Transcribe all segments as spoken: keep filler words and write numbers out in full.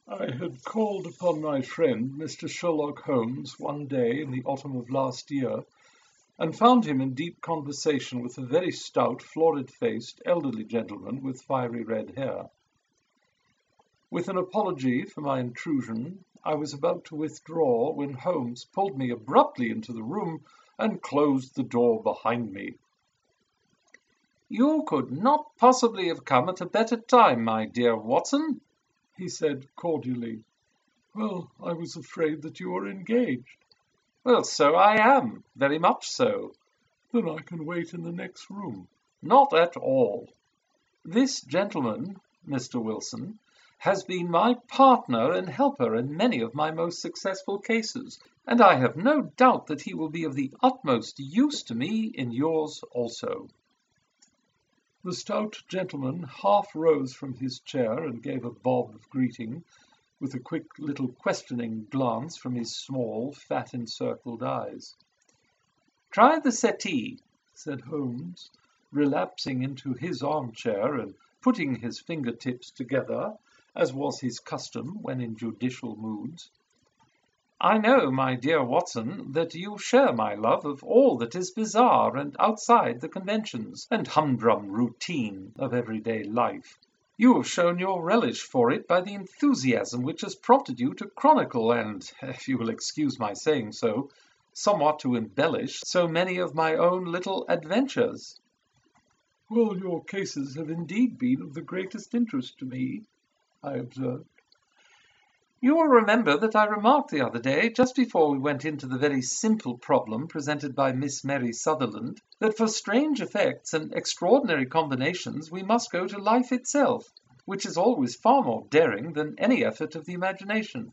I had called upon my friend, Mister Sherlock Holmes, one day in the autumn of last year, and found him in deep conversation with a very stout, florid-faced, elderly gentleman with fiery red hair. With an apology for my intrusion, I was about to withdraw when Holmes pulled me abruptly into the room and closed the door behind me. "You could not possibly have come at a better time, my dear Watson," he said cordially. "Well, I was afraid that you were engaged." "Well, so I am, very much so." "Then I can wait in the next room." "Not at all. This gentleman, Mister Wilson, has been my partner and helper in many of my most successful cases, and I have no doubt that he will be of the utmost use to me in yours also." The stout gentleman half rose from his chair and gave a bob of greeting, with a quick little questioning glance from his small, fat-encircled eyes. "Try the settee," said Holmes, relapsing into his armchair and putting his finger-tips together, as was his custom when in judicial moods. "I know, my dear Watson, that you share my love of all that is bizarre and outside the conventions and humdrum routine of everyday life. You have shown your relish for it by the enthusiasm which has prompted you to chronicle and, if you will excuse my saying so, somewhat to embellish so many of my own little adventures." "Well, your cases have indeed been of the greatest interest to me," I observed. "You will remember that I remarked the other day, just before we went into the very simple problem presented by Miss Mary Sutherland, that for strange effects and extraordinary combinations we must go to life itself, which is always far more daring than any effort of the imagination."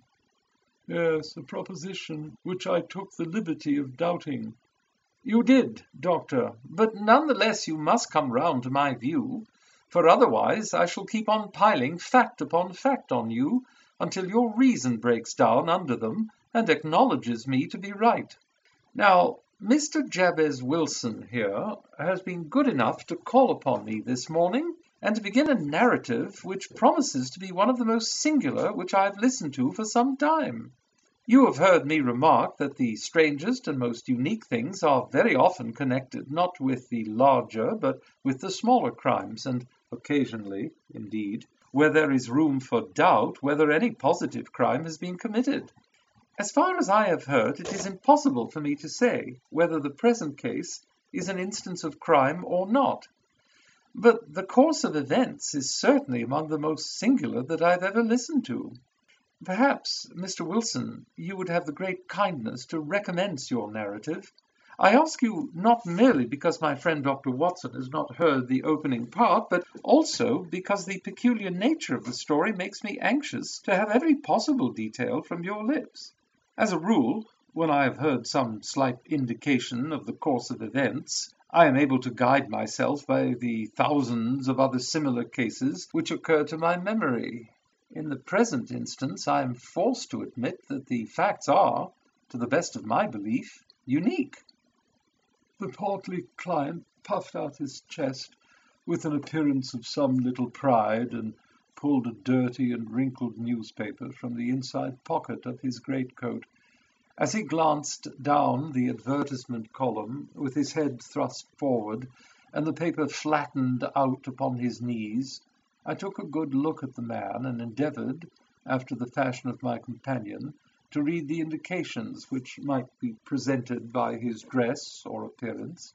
"Yes, a proposition which I took the liberty of doubting." "You did, Doctor, but none the less you must come round to my view, for otherwise I shall keep on piling fact upon fact on you, until your reason breaks down under them and acknowledges me to be right. Now, Mister Jabez Wilson here has been good enough to call upon me this morning, and to begin a narrative which promises to be one of the most singular which I have listened to for some time. You have heard me remark that the strangest and most unique things are very often connected not with the larger but with the smaller crimes, and occasionally, indeed, where there is room for doubt whether any positive crime has been committed. As far as I have heard, it is impossible for me to say whether the present case is an instance of crime or not. But the course of events is certainly among the most singular that I have ever listened to. Perhaps, Mister Wilson, you would have the great kindness to recommence your narrative. I ask you not merely because my friend Doctor Watson has not heard the opening part, but also because the peculiar nature of the story makes me anxious to have every possible detail from your lips. As a rule, when I have heard some slight indication of the course of events, I am able to guide myself by the thousands of other similar cases which occur to my memory. In the present instance, I am forced to admit that the facts are, to the best of my belief, unique." The portly client puffed out his chest with an appearance of some little pride, and pulled a dirty and wrinkled newspaper from the inside pocket of his greatcoat. As he glanced down the advertisement column, with his head thrust forward, and the paper flattened out upon his knees, I took a good look at the man, and endeavoured, after the fashion of my companion, to read the indications which might be presented by his dress or appearance.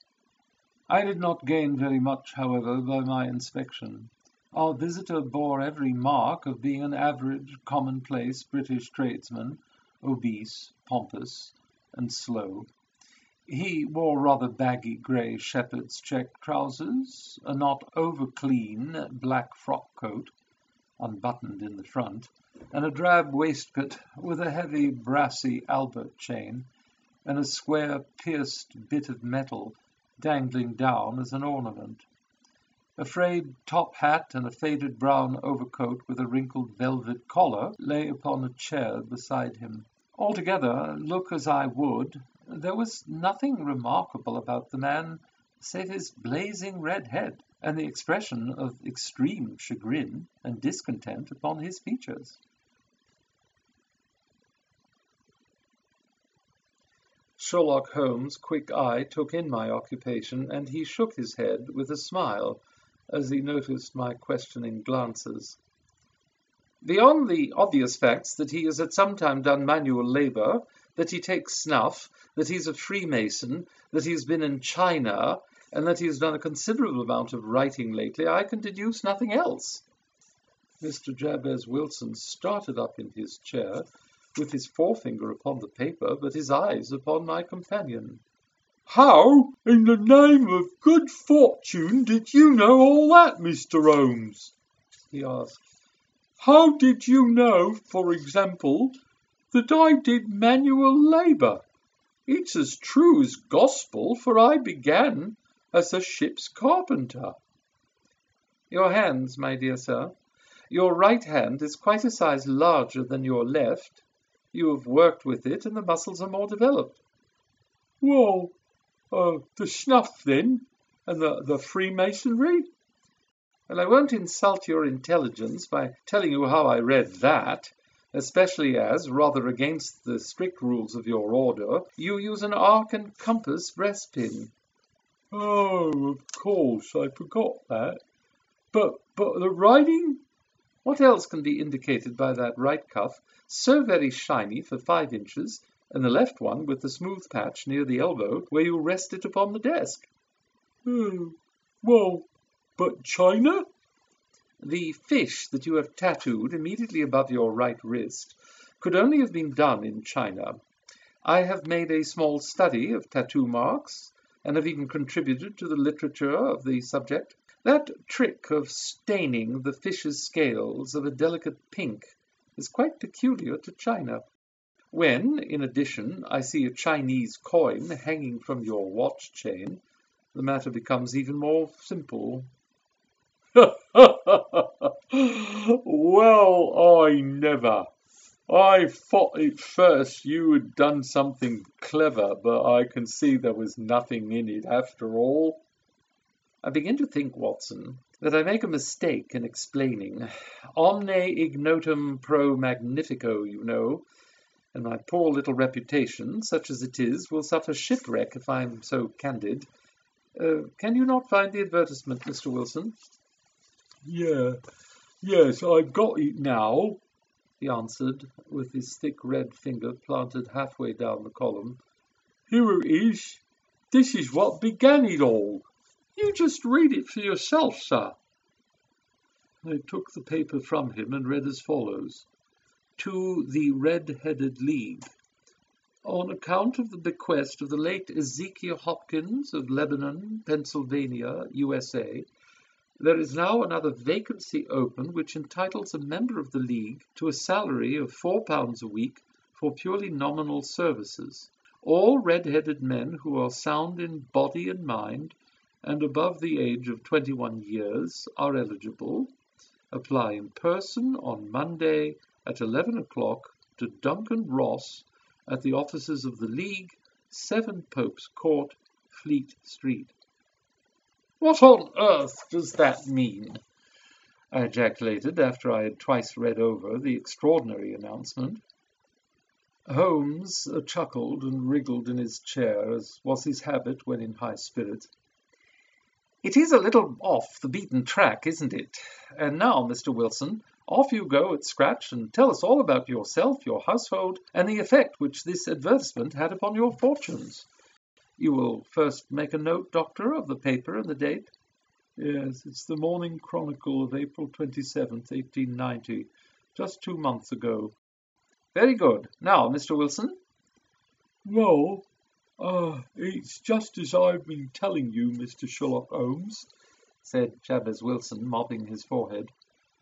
I did not gain very much, however, by my inspection. Our visitor bore every mark of being an average, commonplace British tradesman, obese, pompous, and slow. He wore rather baggy grey shepherd's check trousers, a not over-clean black frock-coat, unbuttoned in the front, and a drab waistcoat with a heavy brassy Albert chain, and a square pierced bit of metal dangling down as an ornament. A frayed top hat and a faded brown overcoat with a wrinkled velvet collar lay upon a chair beside him. Altogether, look as I would, there was nothing remarkable about the man save his blazing red head and the expression of extreme chagrin and discontent upon his features. Sherlock Holmes' quick eye took in my occupation, and he shook his head with a smile as he noticed my questioning glances. Beyond the obvious facts that he has at some time done manual labour, that he takes snuff, that he's a Freemason, that he's been in China, and that he has done a considerable amount of writing lately, I can deduce nothing else. Mister Jabez Wilson started up in his chair, with his forefinger upon the paper, but his eyes upon my companion. "How, in the name of good fortune, did you know all that, Mister Holmes?" he asked. "How did you know, for example, that I did manual labour? It's as true as gospel, for I began as a ship's carpenter." "Your hands, my dear sir. Your right hand is quite a size larger than your left. You have worked with it, and the muscles are more developed." "Well, uh, the snuff, then, and the, the Freemasonry?" "Well, I won't insult your intelligence by telling you how I read that, especially as, rather against the strict rules of your order, you use an arc and compass breastpin." "Oh, of course, I forgot that. But, but the writing?" "What else can be indicated by that right cuff, so very shiny for five inches, and the left one with the smooth patch near the elbow where you rest it upon the desk?" "Oh, well, but China?" "The fish that you have tattooed immediately above your right wrist could only have been done in China. I have made a small study of tattoo marks, and have even contributed to the literature of the subject. That trick of staining the fish's scales of a delicate pink is quite peculiar to China. When, in addition, I see a Chinese coin hanging from your watch chain, the matter becomes even more simple." "Well, I never. I thought at first you had done something clever, but I can see there was nothing in it after all." "I begin to think, Watson, that I make a mistake in explaining. Omne ignotum pro magnifico, you know, and my poor little reputation, such as it is, will suffer shipwreck if I am so candid. Uh, can you not find the advertisement, Mister Wilson?" "Yeah, yes, I've got it now," he answered, with his thick red finger planted halfway down the column. "Here it is. This is what began it all. You just read it for yourself, sir." I took the paper from him and read as follows. "To the Red-Headed League. On account of the bequest of the late Ezekiel Hopkins of Lebanon, Pennsylvania, U S A, there is now another vacancy open which entitles a member of the League to a salary of four pounds a week for purely nominal services. All red-headed men who are sound in body and mind and above the age of twenty-one years are eligible. Apply in person on Monday at eleven o'clock to Duncan Ross at the offices of the League, seven Pope's Court, Fleet Street." "What on earth does that mean?" I ejaculated after I had twice read over the extraordinary announcement. Holmes uh, chuckled and wriggled in his chair, as was his habit when in high spirits. "It is a little off the beaten track, isn't it? And now, Mister Wilson, off you go at scratch and tell us all about yourself, your household, and the effect which this advertisement had upon your fortunes. You will first make a note, Doctor, of the paper and the date?" "Yes, it's the Morning Chronicle of April twenty-seventh, eighteen ninety, just two months ago." "Very good. Now, Mister Wilson?" "Well, uh, it's just as I've been telling you, Mister Sherlock Holmes," said Jabez Wilson, mopping his forehead.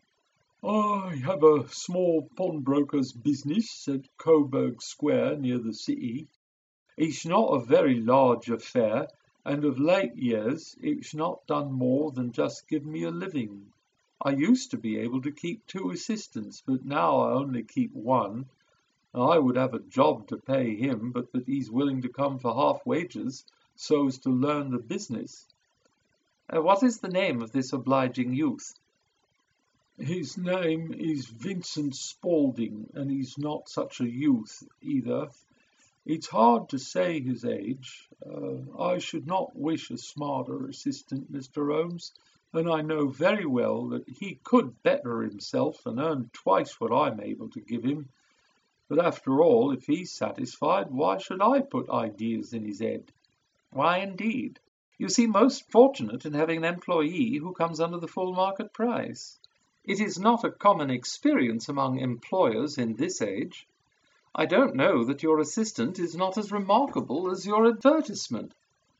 "I have a small pawnbroker's business at Coburg Square near the city. It's not a very large affair, and of late years it's not done more than just give me a living. I used to be able to keep two assistants, but now I only keep one. I would have a job to pay him, but that he's willing to come for half wages so as to learn the business." Uh, what is the name of this obliging youth?" "His name is Vincent Spaulding, and he's not such a youth either. It's hard to say his age. Uh, I should not wish a smarter assistant, Mister Holmes, and I know very well that he could better himself and earn twice what I'm able to give him. But after all, if he's satisfied, why should I put ideas in his head? Why, indeed? You seem most fortunate in having an employee who comes under the full market price. It is not a common experience among employers in this age. I don't know that your assistant is not as remarkable as your advertisement.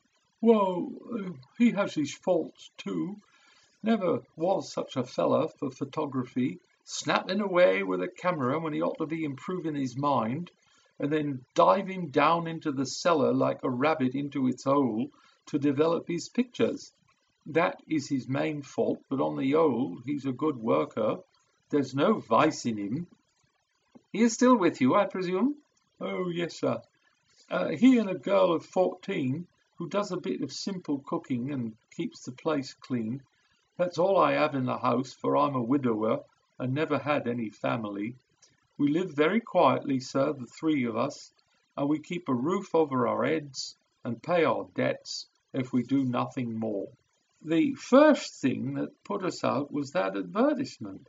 Well, uh, he has his faults too. Never was such a fella for photography, snapping away with a camera when he ought to be improving his mind, and then diving down into the cellar like a rabbit into its hole to develop his pictures. That is his main fault, but on the whole, he's a good worker. There's no vice in him. He is still with you, I presume? Oh, yes, sir. Uh, he and a girl of fourteen, who does a bit of simple cooking and keeps the place clean. That's all I have in the house, for I'm a widower and never had any family. We live very quietly, sir, the three of us, and we keep a roof over our heads and pay our debts if we do nothing more. The first thing that put us out was that advertisement.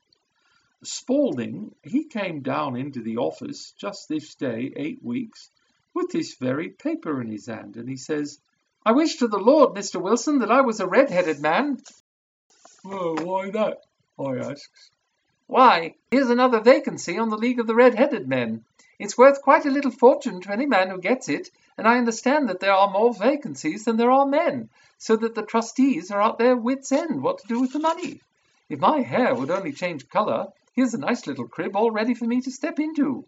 Spaulding, he came down into the office just this day, eight weeks, with this very paper in his hand, and he says, "I wish to the Lord, Mister Wilson, that I was a red-headed man." "Well, why that?" I asks. "Why, here's another vacancy on the League of the Red-Headed Men. It's worth quite a little fortune to any man who gets it, and I understand that there are more vacancies than there are men, so that the trustees are at their wits' end what to do with the money. If my hair would only change colour, here's a nice little crib all ready for me to step into."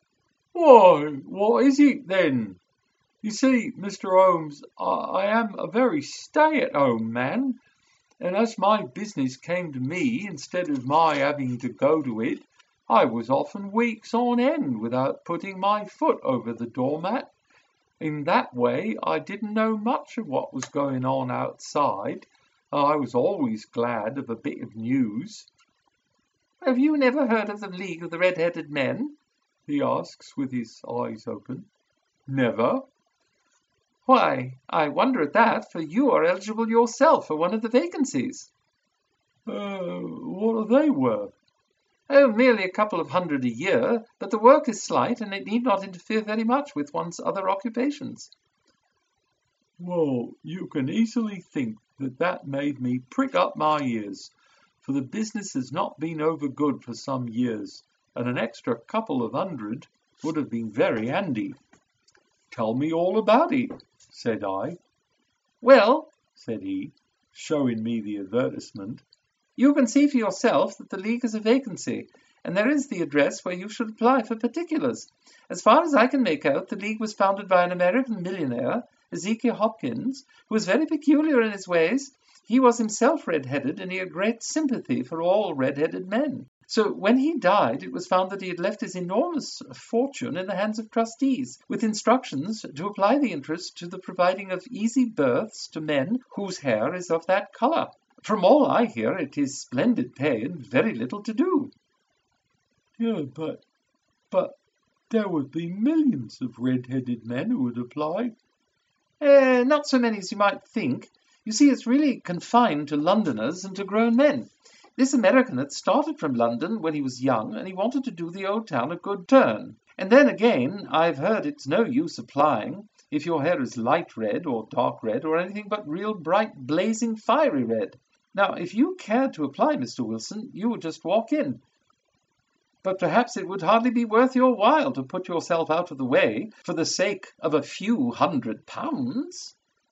"Why, what is it, then? You see, Mister Holmes, I, I am a very stay-at-home man, and as my business came to me instead of my having to go to it, I was often weeks on end without putting my foot over the doormat. In that way, I didn't know much of what was going on outside. I was always glad of a bit of news." "Have you never heard of the League of the Red-Headed Men?" he asks with his eyes open. "Never." "Why, I wonder at that, for you are eligible yourself for one of the vacancies." Uh, what are they worth?" "Oh, merely a couple of hundred a year, but the work is slight, and it need not interfere very much with one's other occupations." Well, you can easily think that that made me prick up my ears, for the business has not been over good for some years, and an extra couple of hundred would have been very handy. "Tell me all about it," said I. "Well," said he, showing me the advertisement, "you can see for yourself that the League has a vacancy, and there is the address where you should apply for particulars. As far as I can make out, the League was founded by an American millionaire, Ezekiel Hopkins, who was very peculiar in his ways. He was himself red-headed, and he had great sympathy for all red-headed men. So when he died, it was found that he had left his enormous fortune in the hands of trustees, with instructions to apply the interest to the providing of easy berths to men whose hair is of that colour. From all I hear, it is splendid pay and very little to do." "Yeah, but, but there would be millions of red-headed men who would apply." Eh, not so many as you might think. You see, it's really confined to Londoners and to grown men. This American had started from London when he was young, and he wanted to do the old town a good turn. And then again, I've heard it's no use applying if your hair is light red or dark red or anything but real bright, blazing, fiery red. Now, if you cared to apply, Mister Wilson, you would just walk in. But perhaps it would hardly be worth your while to put yourself out of the way for the sake of a few hundred pounds."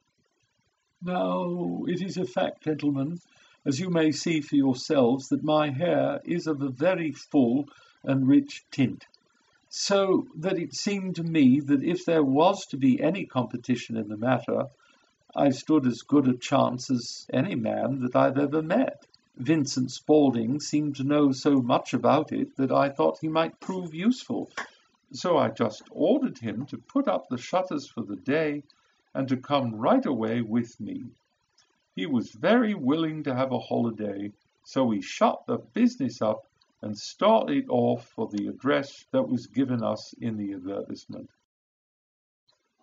"Now, it is a fact, gentlemen, as you may see for yourselves, that my hair is of a very full and rich tint, so that it seemed to me that if there was to be any competition in the matter, I stood as good a chance as any man that I've ever met. Vincent Spaulding seemed to know so much about it that I thought he might prove useful, so I just ordered him to put up the shutters for the day and to come right away with me. He was very willing to have a holiday, so we shut the business up and started off for the address that was given us in the advertisement.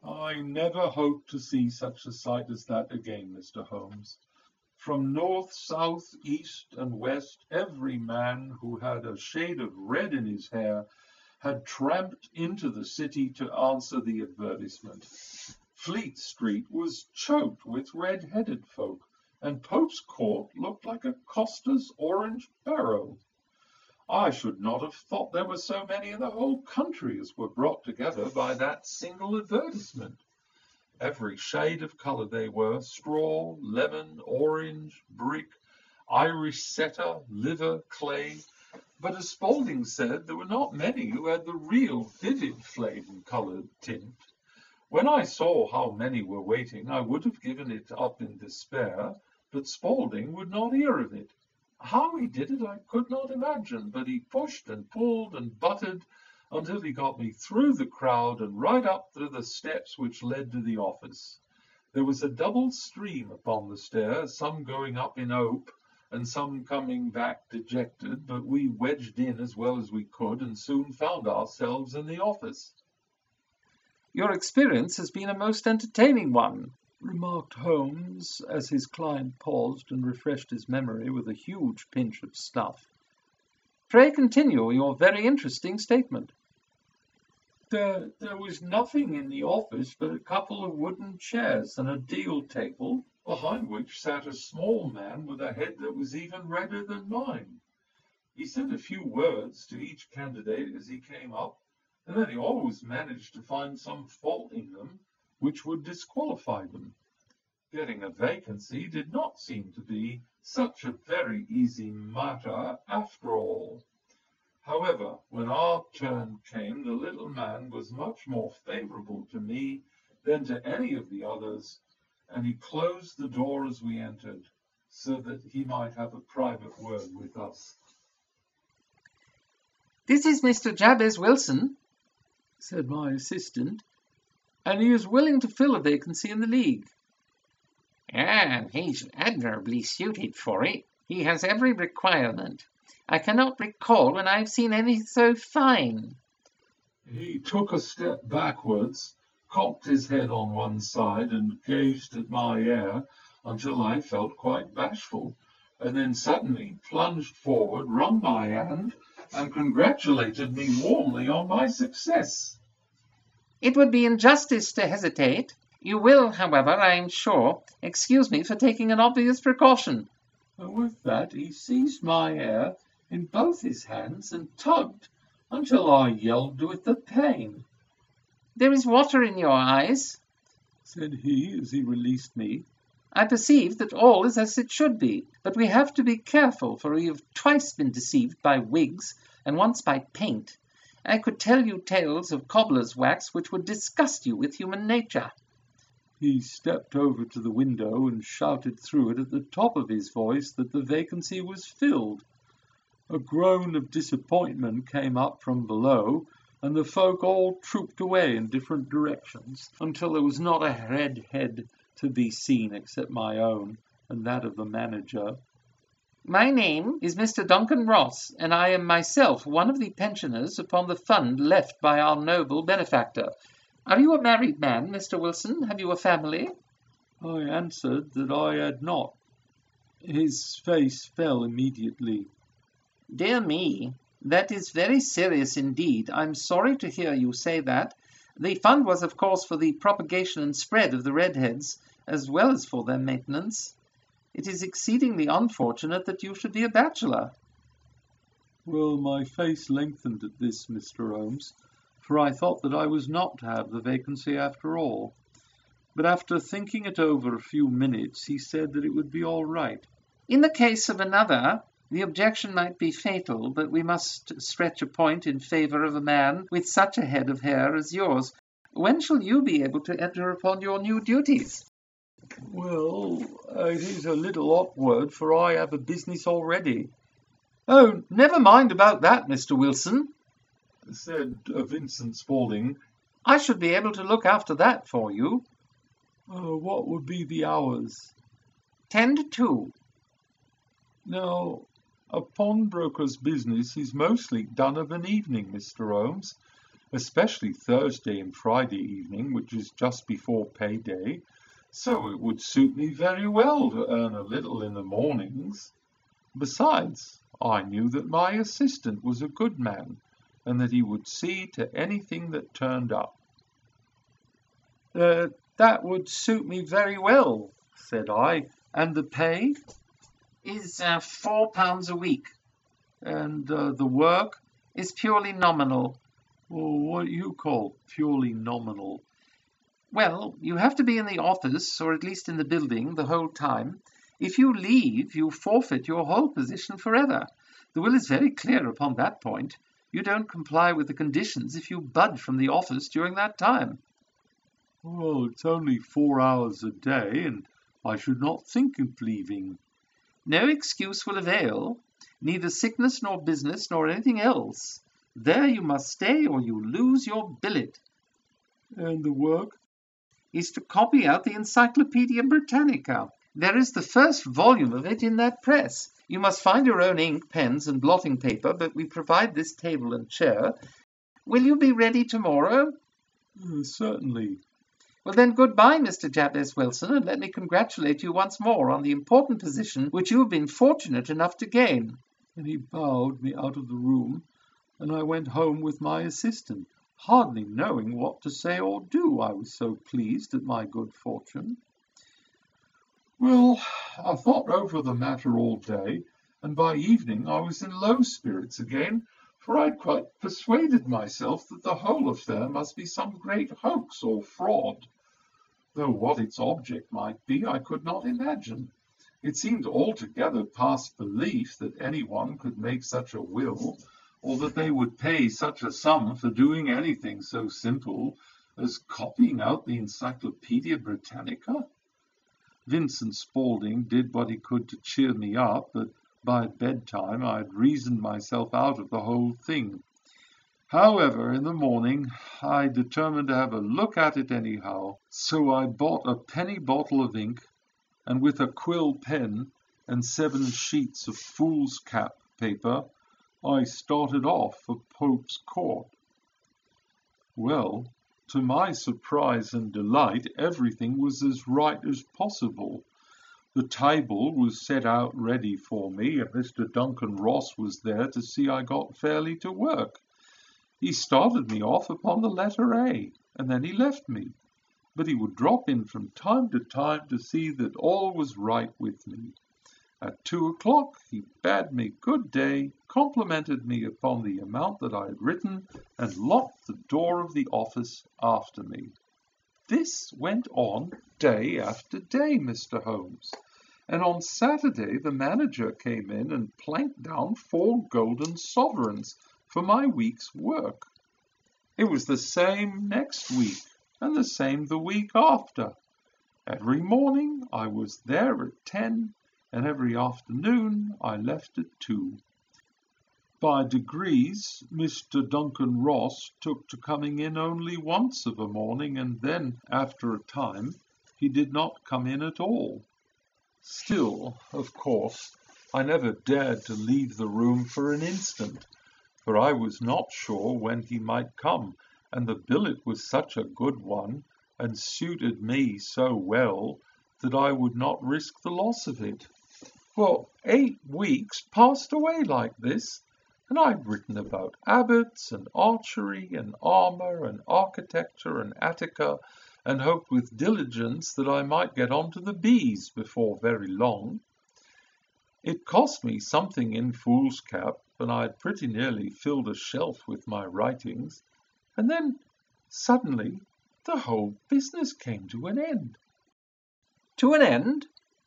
I never hope to see such a sight as that again, Mister Holmes. From north, south, east, and west, every man who had a shade of red in his hair had tramped into the city to answer the advertisement. Fleet Street was choked with red-headed folk, and Pope's Court looked like a coster's orange barrow. I should not have thought there were so many in the whole country as were brought together by that single advertisement. Every shade of colour they were, straw, lemon, orange, brick, Irish setter, liver, clay. But as Spaulding said, there were not many who had the real vivid flame-coloured tint. When I saw how many were waiting, I would have given it up in despair, but Spaulding would not hear of it. How he did it I could not imagine, but he pushed and pulled and butted until he got me through the crowd and right up to the steps which led to the office. There was a double stream upon the stairs, some going up in hope and some coming back dejected, but we wedged in as well as we could and soon found ourselves in the office. Your experience has been a most entertaining one, remarked Holmes, as his client paused and refreshed his memory with a huge pinch of snuff. Pray continue your very interesting statement. There, there was nothing in the office but a couple of wooden chairs and a deal table, behind which sat a small man with a head that was even redder than mine. He said a few words to each candidate as he came up, and then he always managed to find some fault in them which would disqualify them. Getting a vacancy did not seem to be such a very easy matter after all. However, when our turn came, the little man was much more favourable to me than to any of the others, and he closed the door as we entered, so that he might have a private word with us. This is Mister Jabez Wilson, said my assistant, and he is willing to fill a vacancy in the League. Ah, he's admirably suited for it. He has every requirement. I cannot recall when I've seen anything so fine. He took a step backwards, cocked his head on one side, and gazed at my air until I felt quite bashful, and then suddenly plunged forward, wrung my hand, and congratulated me warmly on my success. It would be injustice to hesitate. You will, however, I am sure, excuse me for taking an obvious precaution. And with that he seized my hair in both his hands and tugged until I yelled with the pain. There is water in your eyes, said he as he released me. I perceive that all is as it should be, but we have to be careful, for we have twice been deceived by wigs and once by paint. I could tell you tales of cobbler's wax which would disgust you with human nature. He stepped over to the window and shouted through it at the top of his voice that the vacancy was filled. A groan of disappointment came up from below, and the folk all trooped away in different directions, until there was not a red head to be seen except my own and that of the manager. My name is Mister Duncan Ross, and I am myself one of the pensioners upon the fund left by our noble benefactor. Are you a married man, Mister Wilson? Have you a family? I answered that I had not. His face fell immediately. Dear me, that is very serious indeed. I'm sorry to hear you say that. The fund was, of course, for the propagation and spread of the redheads, as well as for their maintenance. It is exceedingly unfortunate that you should be a bachelor. Well, my face lengthened at this, Mister Holmes, for I thought that I was not to have the vacancy after all. But after thinking it over a few minutes, he said that it would be all right. In the case of another, the objection might be fatal, but we must stretch a point in favour of a man with such a head of hair as yours. When shall you be able to enter upon your new duties? Well, it is a little awkward, for I have a business already. Oh, never mind about that, Mister Wilson, said uh, Vincent Spaulding. I should be able to look after that for you. Uh, what would be the hours? Ten to two. Now, a pawnbroker's business is mostly done of an evening, Mister Holmes, especially Thursday and Friday evening, which is just before payday, so it would suit me very well to earn a little in the mornings. Besides, I knew that my assistant was a good man, and that he would see to anything that turned up. Uh, that would suit me very well, said I. And the pay? Is uh, four pounds a week. And uh, the work? Is purely nominal. Well, what do you call purely nominal? Well, you have to be in the office, or at least in the building, the whole time. If you leave, you forfeit your whole position forever. The will is very clear upon that point. You don't comply with the conditions if you budge from the office during that time. Well, it's only four hours a day, and I should not think of leaving. No excuse will avail, neither sickness nor business nor anything else. There you must stay, or you lose your billet. And the work? Is to copy out the Encyclopaedia Britannica. There is the first volume of it in that press. You must find your own ink, pens, and blotting paper, but we provide this table and chair. Will you be ready tomorrow? Uh, certainly. Well then, goodbye, Mister Jabez Wilson, and let me congratulate you once more on the important position which you have been fortunate enough to gain. And he bowed me out of the room, and I went home with my assistant, hardly knowing what to say or do, I was so pleased at my good fortune. Well, I thought over the matter all day, and by evening I was in low spirits again, for I'd quite persuaded myself that the whole affair must be some great hoax or fraud, though what its object might be I could not imagine. It seemed altogether past belief that anyone could make such a will, or that they would pay such a sum for doing anything so simple as copying out the Encyclopaedia Britannica. Vincent Spaulding did what he could to cheer me up, but by bedtime I had reasoned myself out of the whole thing. However, in the morning I determined to have a look at it anyhow, so I bought a penny bottle of ink, and with a quill pen and seven sheets of foolscap paper, I started off for Pope's Court. Well, to my surprise and delight, everything was as right as possible. The table was set out ready for me, and Mister Duncan Ross was there to see I got fairly to work. He started me off upon the letter A, and then he left me, but he would drop in from time to time to see that all was right with me. At two o'clock he bade me good day, complimented me upon the amount that I had written, and locked the door of the office after me. This went on day after day, Mister Holmes, and on Saturday the manager came in and planked down four golden sovereigns for my week's work. It was the same next week, and the same the week after. Every morning I was there at ten, and every afternoon I left at two. By degrees, Mister Duncan Ross took to coming in only once of a morning, and then, after a time, he did not come in at all. Still, of course, I never dared to leave the room for an instant, for I was not sure when he might come, and the billet was such a good one, and suited me so well, that I would not risk the loss of it. For eight weeks passed away like this, and I'd written about abbots and archery and armour and architecture and Attica, and hoped with diligence that I might get on to the bees before very long. It cost me something in foolscap, and I had pretty nearly filled a shelf with my writings, and then suddenly the whole business came to an end. To an end?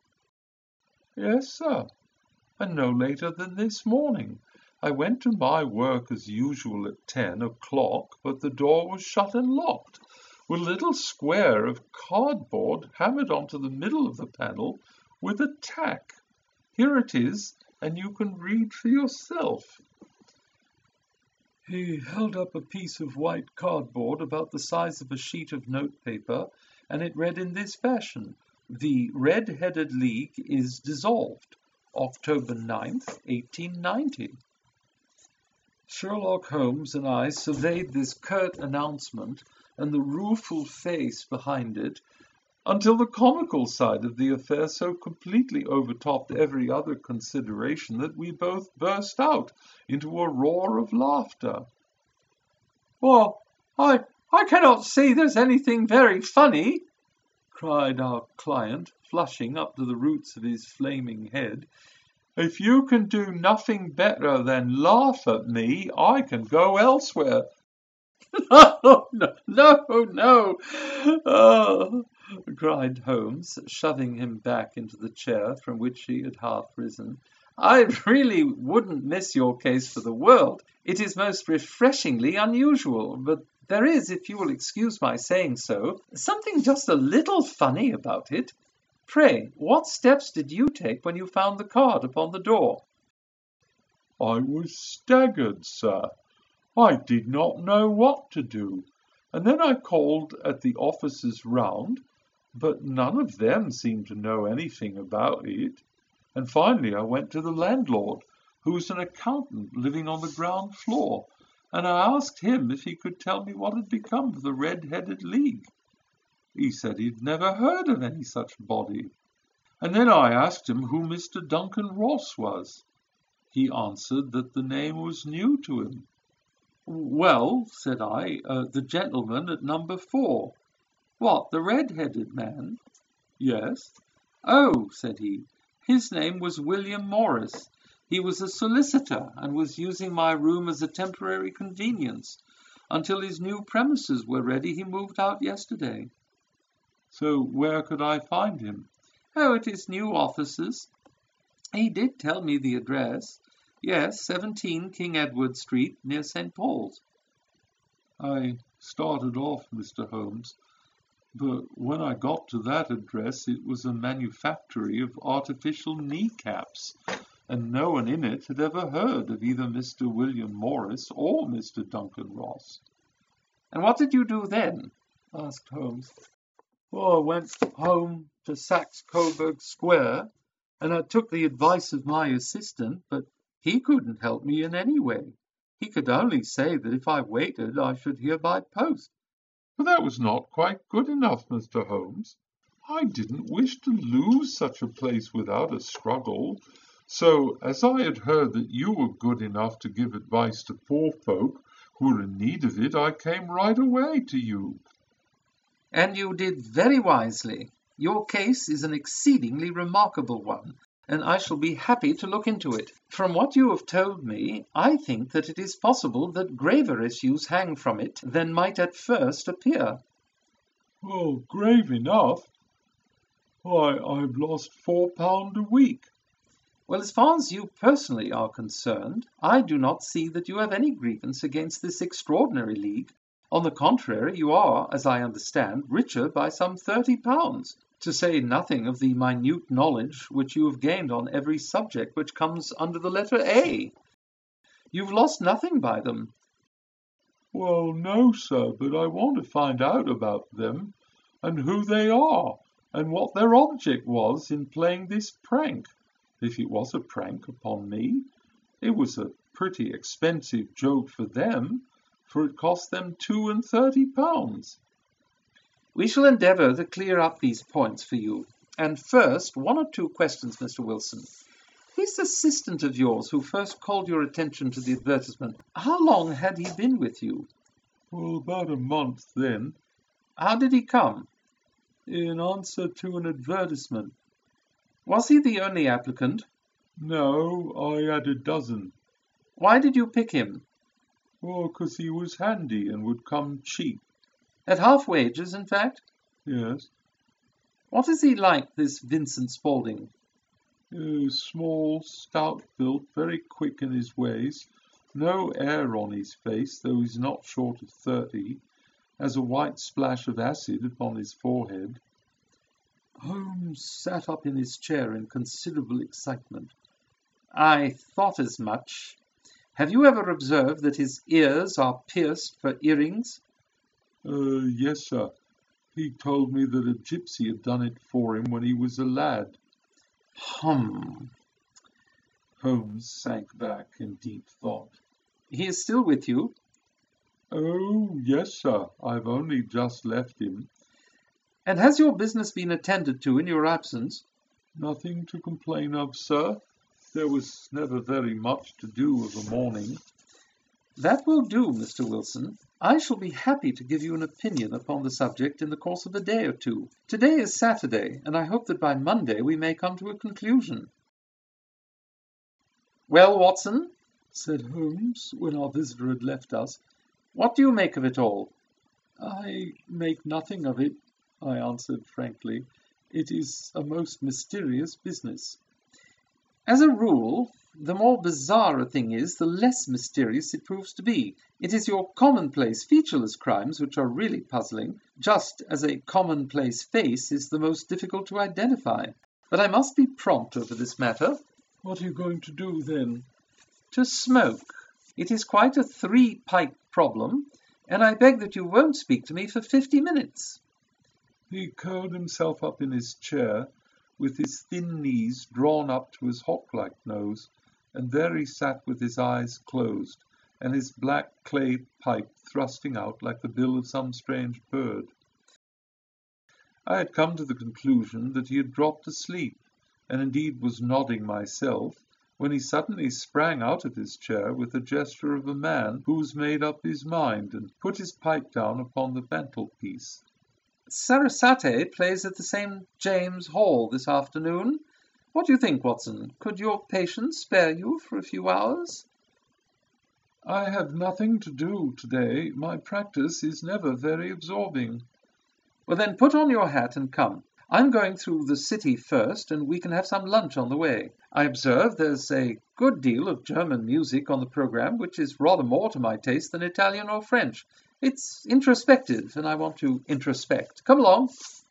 Yes, sir, and no later than this morning. I went to my work as usual at ten o'clock, but the door was shut and locked, with a little square of cardboard hammered onto the middle of the panel with a tack. Here it is, and you can read for yourself. He held up a piece of white cardboard about the size of a sheet of notepaper, and it read in this fashion: The Red-Headed League is dissolved. October ninth, eighteen ninety. Sherlock Holmes and I surveyed this curt announcement and the rueful face behind it until the comical side of the affair so completely overtopped every other consideration that we both burst out into a roar of laughter. "Well, I, I cannot see there's anything very funny," cried our client, flushing up to the roots of his flaming head. "If you can do nothing better than laugh at me, I can go elsewhere." "No, no, no, no!" Oh, cried Holmes, shoving him back into the chair from which he had half risen. "I really wouldn't miss your case for the world. It is most refreshingly unusual, but there is, if you will excuse my saying so, something just a little funny about it. Pray, what steps did you take when you found the card upon the door?" "I was staggered, sir. I did not know what to do, and then I called at the offices round, but none of them seemed to know anything about it, and finally I went to the landlord, who was an accountant living on the ground floor, and I asked him if he could tell me what had become of the Red-Headed League. He said he'd never heard of any such body, and then I asked him who Mister Duncan Ross was. He answered that the name was new to him. "Well," said I, uh, "the gentleman at number four." "What, the red-headed man?" "Yes." "Oh," said he, "his name was William Morris. He was a solicitor, and was using my room as a temporary convenience. Until his new premises were ready, he moved out yesterday." "So where could I find him?" "Oh, at his new offices. He did tell me the address. Yes, seventeen King Edward Street, near Saint Paul's." "I started off, Mister Holmes, but when I got to that address it was a manufactory of artificial kneecaps, and no one in it had ever heard of either Mister William Morris or Mister Duncan Ross." "And what did you do then?" asked Holmes. "Well, I went home to Saxe Coburg Square, and I took the advice of my assistant, but he couldn't help me in any way. He could only say that if I waited I should hear by post." "But that was not quite good enough, Mister Holmes. I didn't wish to lose such a place without a struggle. So, as I had heard that you were good enough to give advice to poor folk who were in need of it, I came right away to you." "And you did very wisely. Your case is an exceedingly remarkable one, and I shall be happy to look into it. From what you have told me, I think that it is possible that graver issues hang from it than might at first appear." "Oh, grave enough. Why, I've lost four pound a week." "Well, as far as you personally are concerned, I do not see that you have any grievance against this extraordinary league. On the contrary, you are, as I understand, richer by some thirty pounds, to say nothing of the minute knowledge which you have gained on every subject which comes under the letter A. You've lost nothing by them." "Well, no, sir, but I want to find out about them, and who they are, and what their object was in playing this prank, if it was a prank upon me. It was a pretty expensive joke for them, for it cost them two and thirty pounds." "We shall endeavour to clear up these points for you. And first, one or two questions, Mister Wilson. This assistant of yours who first called your attention to the advertisement, how long had he been with you?" "Well, about a month then." "How did he come?" "In answer to an advertisement." "Was he the only applicant?" "No, I had a dozen." "Why did you pick him?" "Well, 'cause he was handy and would come cheap." "At half wages, in fact?" "Yes." "What is he like, this Vincent Spaulding?" Uh, small, stout-built, very quick in his ways, no air on his face, though he's not short of thirty, has a white splash of acid upon his forehead." Holmes sat up in his chair in considerable excitement. "I thought as much. Have you ever observed that his ears are pierced for earrings?" Uh, yes, sir. He told me that a gypsy had done it for him when he was a lad." "Hum!" Holmes sank back in deep thought. He is still with you? Oh, yes, sir. I've only just left him. And has your business been attended to in your absence? Nothing to complain of, sir. There was never very much to do of a morning. That will do, Mister Wilson. I shall be happy to give you an opinion upon the subject in the course of a day or two. Today is Saturday, and I hope that by Monday we may come to a conclusion. Well, Watson, said Holmes, when our visitor had left us, what do you make of it all? I make nothing of it, I answered frankly. It is a most mysterious business. As a rule, the more bizarre a thing is, the less mysterious it proves to be. It is your commonplace, featureless crimes which are really puzzling, just as a commonplace face is the most difficult to identify. But I must be prompt over this matter. What are you going to do, then? To smoke. It is quite a three-pipe problem, and I beg that you won't speak to me for fifty minutes. He curled himself up in his chair, with his thin knees drawn up to his hawk-like nose, and there he sat with his eyes closed, and his black clay pipe thrusting out like the bill of some strange bird. I had come to the conclusion that he had dropped asleep, and indeed was nodding myself, when he suddenly sprang out of his chair with the gesture of a man who has made up his mind, and put his pipe down upon the mantelpiece. Sarasate plays at the Saint James Hall this afternoon. What do you think, Watson? Could your patient spare you for a few hours? I have nothing to do today. My practice is never very absorbing. Well, then put on your hat and come. I'm going through the city first, and we can have some lunch on the way. I observe there's a good deal of German music on the programme, which is rather more to my taste than Italian or French. It's introspective, and I want to introspect. Come along.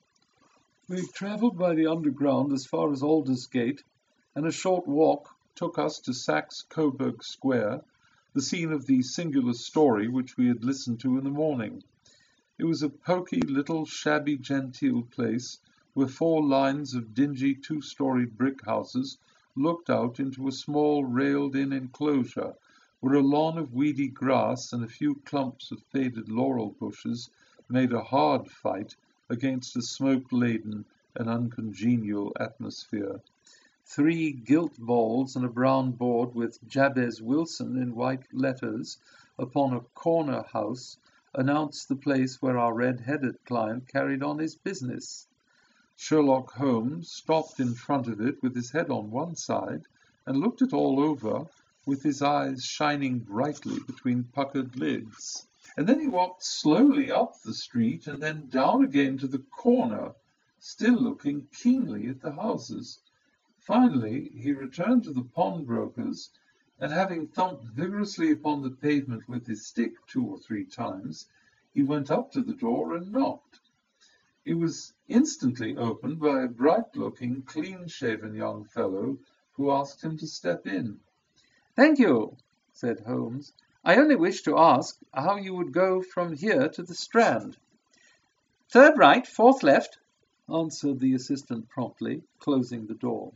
We travelled by the underground as far as Aldersgate, and a short walk took us to Saxe-Coburg Square, the scene of the singular story which we had listened to in the morning. It was a poky little shabby genteel place, where four lines of dingy two-storied brick houses looked out into a small railed-in enclosure, where a lawn of weedy grass and a few clumps of faded laurel bushes made a hard fight against a smoke-laden and uncongenial atmosphere. Three gilt balls and a brown board with Jabez Wilson in white letters upon a corner house announced the place where our red-headed client carried on his business. Sherlock Holmes stopped in front of it with his head on one side and looked it all over, with his eyes shining brightly between puckered lids. And then he walked slowly up the street and then down again to the corner, still looking keenly at the houses. Finally, he returned to the pawnbroker's, and having thumped vigorously upon the pavement with his stick two or three times, he went up to the door and knocked. It was instantly opened by a bright-looking, clean-shaven young fellow who asked him to step in. "Thank you," said Holmes. "I only wished to ask how you would go from here to the Strand." "Third right, fourth left," answered the assistant promptly, closing the door.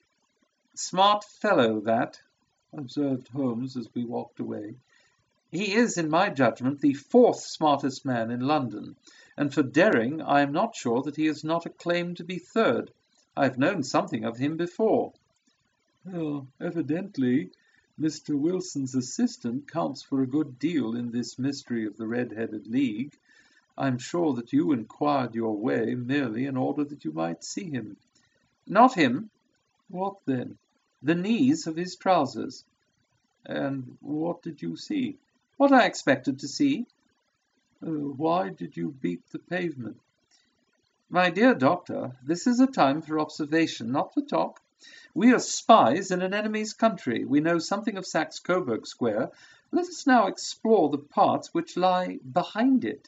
"Smart fellow, that," observed Holmes as we walked away. "He is, in my judgment, the fourth smartest man in London, and for daring I am not sure that he has not a claim to be third. I have known something of him before." "Well, evidently Mister Wilson's assistant counts for a good deal in this mystery of the Red-Headed League. I'm sure that you inquired your way merely in order that you might see him." "Not him." "What then?" "The knees of his trousers." "And what did you see?" "What I expected to see." Uh, why did you beat the pavement?" "My dear doctor, this is a time for observation, not for talk. We are spies in an enemy's country. We know something of Saxe-Coburg Square. Let us now explore the parts which lie behind it."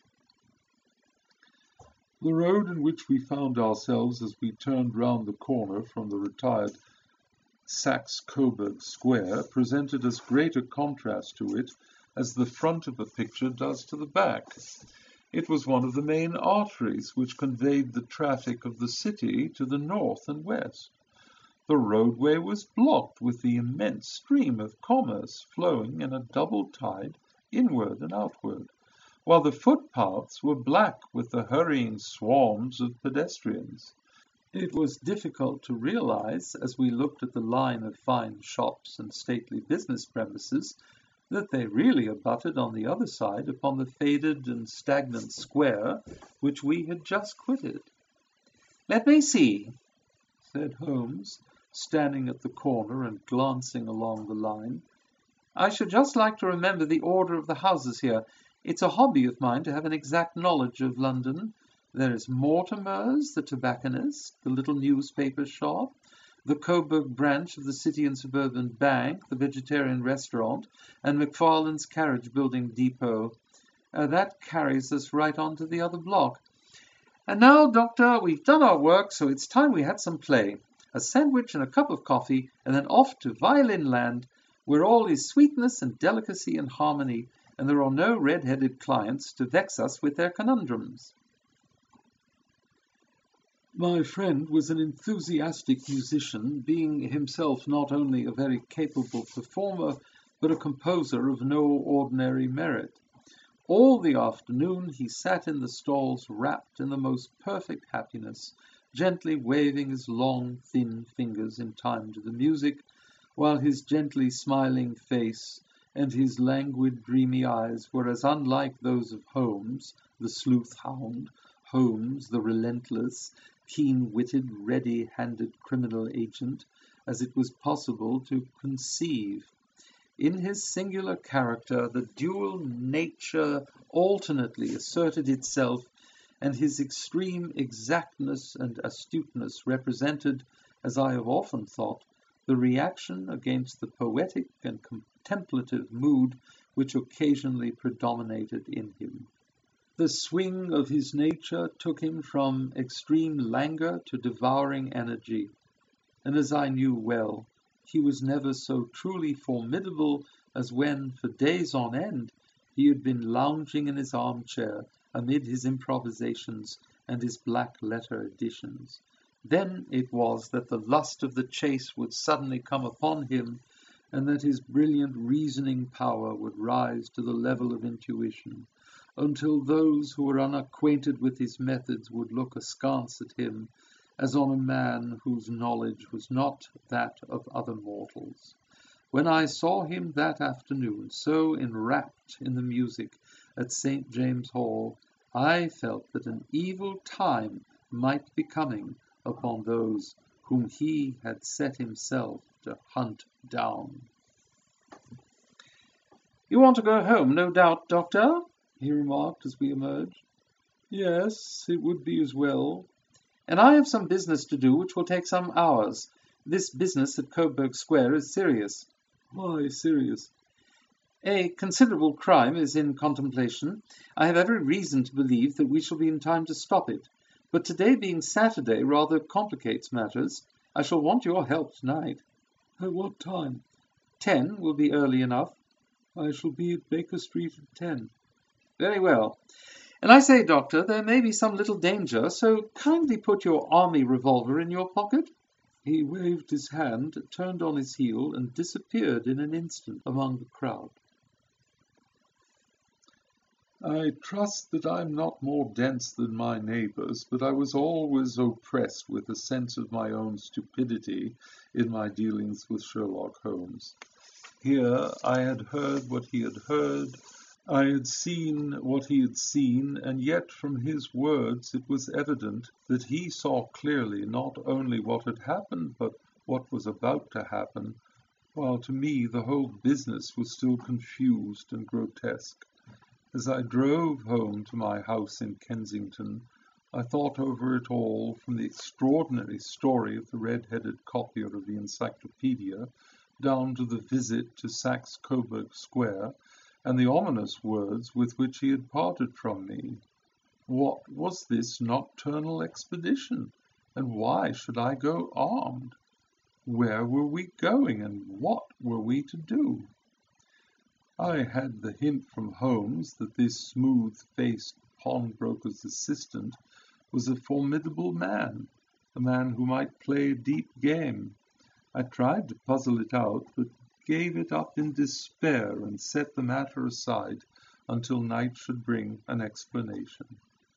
The road in which we found ourselves as we turned round the corner from the retired Saxe-Coburg Square presented as great a contrast to it as the front of a picture does to the back. It was one of the main arteries which conveyed the traffic of the city to the north and west. The roadway was blocked with the immense stream of commerce flowing in a double tide inward and outward, while the footpaths were black with the hurrying swarms of pedestrians. It was difficult to realize, as we looked at the line of fine shops and stately business premises, that they really abutted on the other side upon the faded and stagnant square which we had just quitted. "Let me see," said Holmes, standing at the corner and glancing along the line. "I should just like to remember the order of the houses here. It's a hobby of mine to have an exact knowledge of London. There is Mortimer's, the tobacconist, the little newspaper shop, the Coburg branch of the City and Suburban Bank, the vegetarian restaurant, and McFarlane's carriage building depot. Uh, that carries us right on to the other block. And now, Doctor, we've done our work, so it's time we had some play. A sandwich and a cup of coffee, and then off to Violin Land, where all is sweetness and delicacy and harmony, and there are no red-headed clients to vex us with their conundrums." My friend was an enthusiastic musician, being himself not only a very capable performer, but a composer of no ordinary merit. All the afternoon he sat in the stalls wrapped in the most perfect happiness, gently waving his long, thin fingers in time to the music, while his gently smiling face and his languid, dreamy eyes were as unlike those of Holmes, the sleuth-hound, Holmes, the relentless, keen-witted, ready-handed criminal agent, as it was possible to conceive. In his singular character, the dual nature alternately asserted itself, and his extreme exactness and astuteness represented, as I have often thought, the reaction against the poetic and contemplative mood which occasionally predominated in him. The swing of his nature took him from extreme languor to devouring energy, and as I knew well, he was never so truly formidable as when, for days on end, he had been lounging in his armchair amid his improvisations and his black-letter editions. Then it was that the lust of the chase would suddenly come upon him, and that his brilliant reasoning power would rise to the level of intuition, until those who were unacquainted with his methods would look askance at him, as on a man whose knowledge was not that of other mortals. When I saw him that afternoon, so enwrapped in the music at Saint James' Hall, I felt that an evil time might be coming upon those whom he had set himself to hunt down. "You want to go home, no doubt, Doctor?" he remarked as we emerged. "Yes, it would be as well." "And I have some business to do which will take some hours. This business at Coburg Square is serious." "Why serious?" "A considerable crime is in contemplation. I have every reason to believe that we shall be in time to stop it. But today being Saturday rather complicates matters. I shall want your help tonight." "At what time?" Ten will be early enough." "I shall be at Baker Street at ten." "Very well. And I say, Doctor, there may be some little danger, so kindly put your army revolver in your pocket." He waved his hand, turned on his heel, and disappeared in an instant among the crowd. I trust that I am not more dense than my neighbours, but I was always oppressed with a sense of my own stupidity in my dealings with Sherlock Holmes. Here I had heard what he had heard, I had seen what he had seen, and yet from his words it was evident that he saw clearly not only what had happened, but what was about to happen, while to me the whole business was still confused and grotesque. As I drove home to my house in Kensington, I thought over it all, from the extraordinary story of the red-headed copier of the Encyclopedia down to the visit to Saxe-Coburg Square, and the ominous words with which he had parted from me. What was this nocturnal expedition, and why should I go armed? Where were we going, and what were we to do? I had the hint from Holmes that this smooth-faced pawnbroker's assistant was a formidable man, a man who might play a deep game, I tried to puzzle it out, but gave it up in despair and set the matter aside until night should bring an explanation.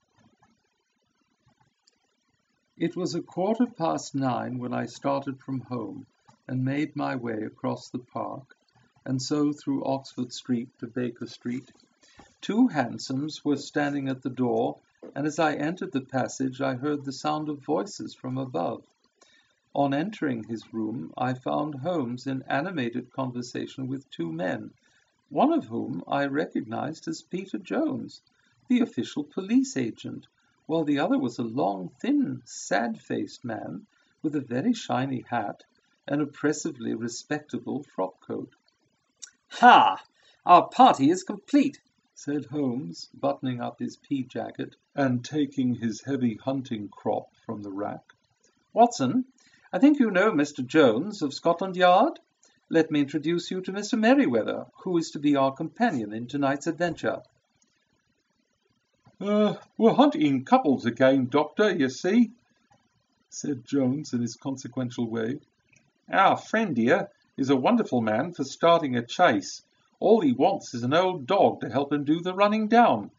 It was a quarter past nine when I started from home and made my way across the park, and so through Oxford Street to Baker Street. Two hansoms were standing at the door, and as I entered the passage I heard the sound of voices from above. On entering his room, I found Holmes in animated conversation with two men, one of whom I recognized as Peter Jones, the official police agent, while the other was a long, thin, sad-faced man with a very shiny hat and oppressively respectable frock-coat. "Ha! Our party is complete," said Holmes, buttoning up his pea-jacket and taking his heavy hunting crop from the rack. "Watson, I think you know Mister Jones of Scotland Yard? Let me introduce you to Mister Merryweather, who is to be our companion in tonight's adventure." Uh, we're hunting couples again, Doctor, you see," said Jones in his consequential way. "Our friend here is a wonderful man for starting a chase. All he wants is an old dog to help him do the running down."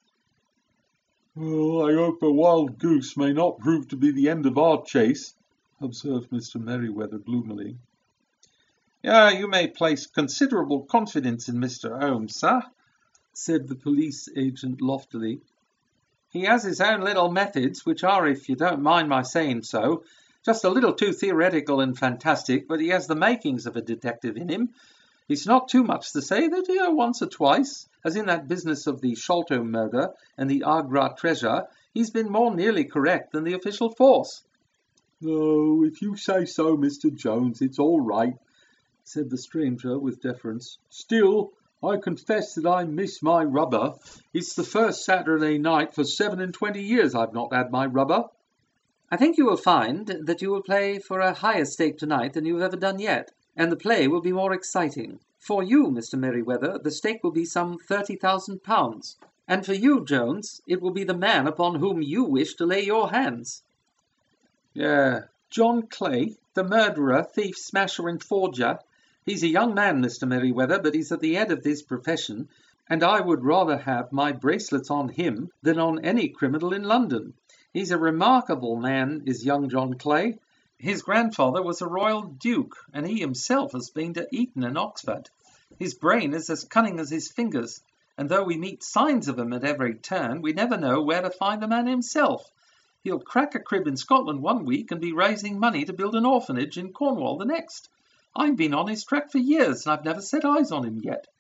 "Well, I hope a wild goose may not prove to be the end of our chase," observed Mister Merryweather gloomily. "Ah, you may place considerable confidence in Mister Holmes, sir," said the police agent loftily. "He has his own little methods, which are, if you don't mind my saying so, just a little too theoretical and fantastic, but he has the makings of a detective in him. It's not too much to say that here once or twice, as in that business of the Sholto murder and the Agra treasure, he's been more nearly correct than the official force." "Oh, if you say so, Mister Jones, it's all right," said the stranger with deference. "Still, I confess that I miss my rubber. It's the first Saturday night for seven and twenty years I've not had my rubber." "I think you will find that you will play for a higher stake tonight than you have ever done yet, and the play will be more exciting. For you, Mister Merryweather, the stake will be some thirty thousand pounds, and for you, Jones, it will be the man upon whom you wish to lay your hands." "Yeah, John Clay, the murderer, thief, smasher, and forger. He's a young man, Mister Merryweather, but he's at the head of this profession, and I would rather have my bracelets on him than on any criminal in London. He's a remarkable man, is young John Clay. His grandfather was a royal duke, and he himself has been to Eton and Oxford. His brain is as cunning as his fingers, and though we meet signs of him at every turn, we never know where to find the man himself. He'll crack a crib in Scotland one week and be raising money to build an orphanage in Cornwall the next. I've been on his track for years, and I've never set eyes on him yet."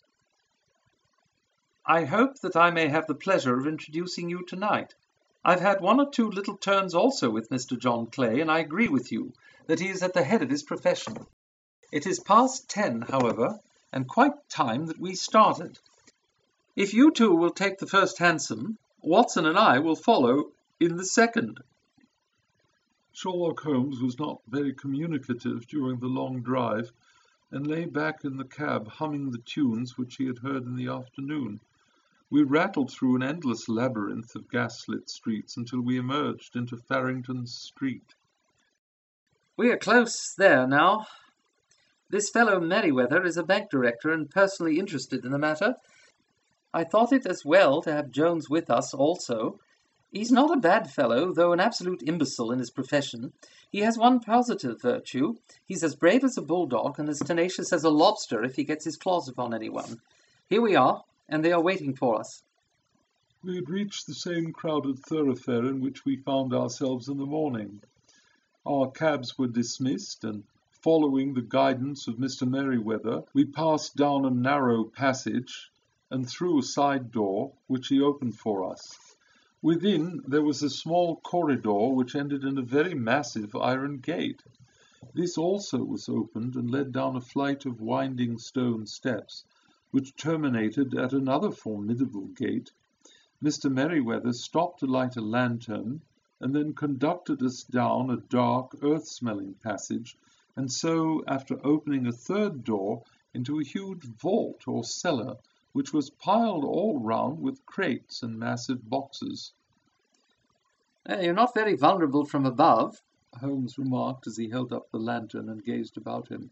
"I hope that I may have the pleasure of introducing you tonight. I've had one or two little turns also with Mister John Clay, and I agree with you that he is at the head of his profession. It is past ten, however, and quite time that we started. If you two will take the first hansom, Watson and I will follow in the second." Sherlock Holmes was not very communicative during the long drive, and lay back in the cab humming the tunes which he had heard in the afternoon. We rattled through an endless labyrinth of gas-lit streets until we emerged into Farrington Street. "We are close there now. This fellow Merryweather is a bank director and personally interested in the matter. I thought it as well to have Jones with us also. He's not a bad fellow, though an absolute imbecile in his profession. He has one positive virtue. He's as brave as a bulldog and as tenacious as a lobster if he gets his claws upon anyone. Here we are, and they are waiting for us." We had reached the same crowded thoroughfare in which we found ourselves in the morning. Our cabs were dismissed, and following the guidance of Mister Merryweather, we passed down a narrow passage and through a side door, which he opened for us. Within there was a small corridor which ended in a very massive iron gate. This also was opened and led down a flight of winding stone steps, which terminated at another formidable gate. Mister Merryweather stopped to light a lantern, and then conducted us down a dark, earth-smelling passage, and so, after opening a third door, into a huge vault or cellar, which was piled all round with crates and massive boxes. "You're not very vulnerable from above," Holmes remarked as he held up the lantern and gazed about him.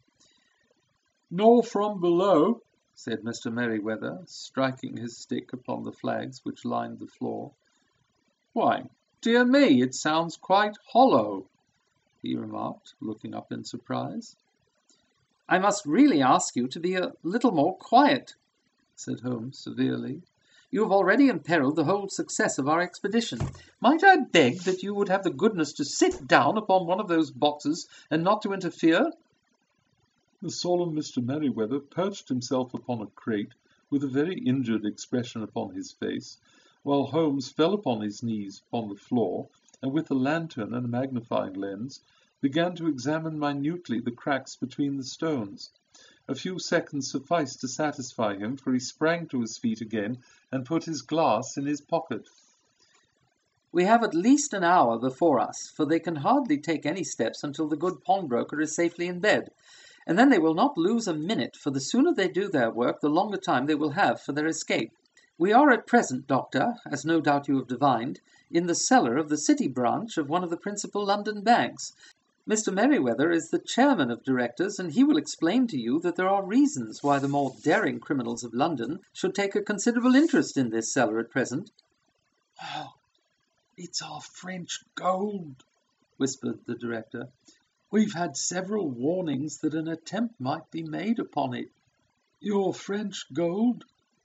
"Nor from below," said Mister Merryweather, striking his stick upon the flags which lined the floor. "Why, dear me, it sounds quite hollow," he remarked, looking up in surprise. "I must really ask you to be a little more quiet," said Holmes severely. "You have already imperilled the whole success of our expedition. Might I beg that you would have the goodness to sit down upon one of those boxes and not to interfere?" The solemn Mister Merryweather perched himself upon a crate with a very injured expression upon his face, while Holmes fell upon his knees upon the floor, and with a lantern and a magnifying lens began to examine minutely the cracks between the stones. A few seconds sufficed to satisfy him, for he sprang to his feet again and put his glass in his pocket. "We have at least an hour before us, for they can hardly take any steps until the good pawnbroker is safely in bed. And then they will not lose a minute, for the sooner they do their work, the longer time they will have for their escape. We are at present, Doctor, as no doubt you have divined, in the cellar of the City branch of one of the principal London banks. Mister Merryweather is the chairman of directors, and he will explain to you that there are reasons why the more daring criminals of London should take a considerable interest in this cellar at present." "Oh, it's our French gold," whispered the director. "We've had several warnings that an attempt might be made upon it." "Your French gold?"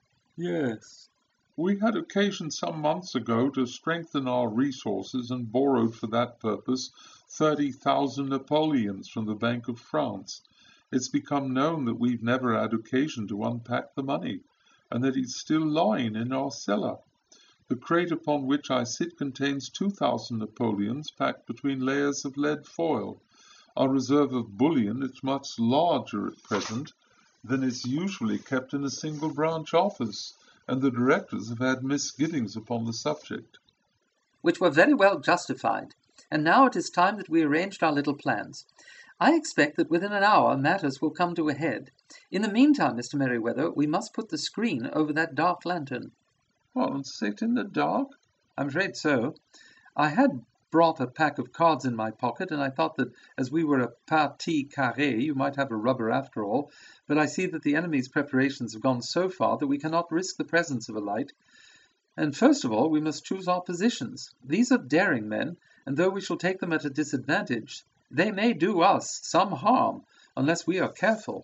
"Yes. We had occasion some months ago to strengthen our resources and borrowed for that purpose thirty thousand Napoleons from the Bank of France. It's become known that we've never had occasion to unpack the money, and that it's still lying in our cellar. The crate upon which I sit contains two thousand Napoleons packed between layers of lead foil. Our reserve of bullion is much larger at present than is usually kept in a single branch office, and the directors have had misgivings upon the subject." "Which were very well justified. And now it is time that we arranged our little plans. I expect that within an hour matters will come to a head. In the meantime, Mister Merryweather, we must put the screen over that dark lantern." "What, and sit in the dark?" "I'm afraid so. I had brought a pack of cards in my pocket, and I thought that as we were a partie carrée you might have a rubber after all, but I see that the enemy's preparations have gone so far that we cannot risk the presence of a light. And first of all we must choose our positions. These are daring men, and though we shall take them at a disadvantage, they may do us some harm unless we are careful.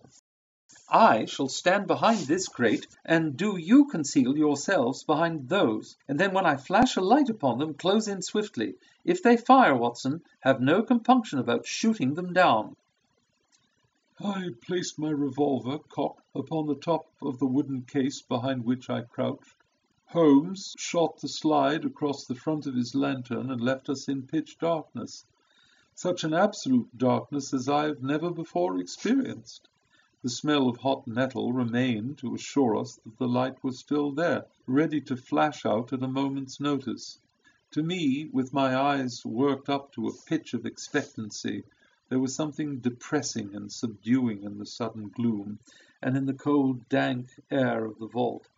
I shall stand behind this crate, and do you conceal yourselves behind those, and then when I flash a light upon them, close in swiftly. If they fire, Watson, have no compunction about shooting them down." I placed my revolver cocked upon the top of the wooden case behind which I crouched. Holmes shot the slide across the front of his lantern and left us in pitch darkness. Such an absolute darkness as I have never before experienced. The smell of hot metal remained to assure us that the light was still there, ready to flash out at a moment's notice. To me, with my eyes worked up to a pitch of expectancy, there was something depressing and subduing in the sudden gloom, and in the cold, dank air of the vault.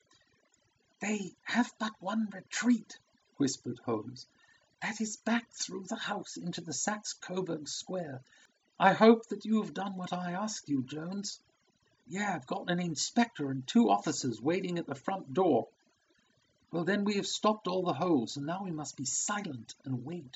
"They have but one retreat," whispered Holmes. "That is back through the house into the Saxe Coburg Square. I hope that you have done what I asked you, Jones." "Yeah, I've got an inspector and two officers waiting at the front door." "Well, then we have stopped all the holes, and now we must be silent and wait."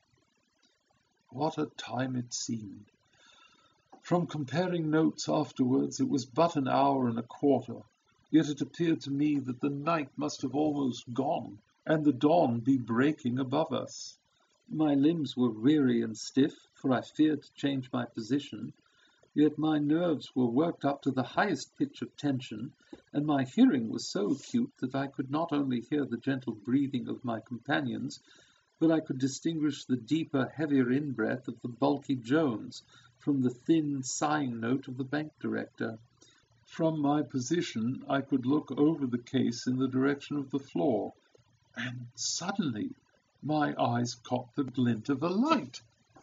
What a time it seemed! From comparing notes afterwards, it was but an hour and a quarter, yet it appeared to me that the night must have almost gone, and the dawn be breaking above us. My limbs were weary and stiff, for I feared to change my position, yet my nerves were worked up to the highest pitch of tension, and my hearing was so acute that I could not only hear the gentle breathing of my companions, but I could distinguish the deeper, heavier in-breath of the bulky Jones from the thin, sighing note of the bank director. From my position I could look over the case in the direction of the floor, and suddenly my eyes caught the glint of a light.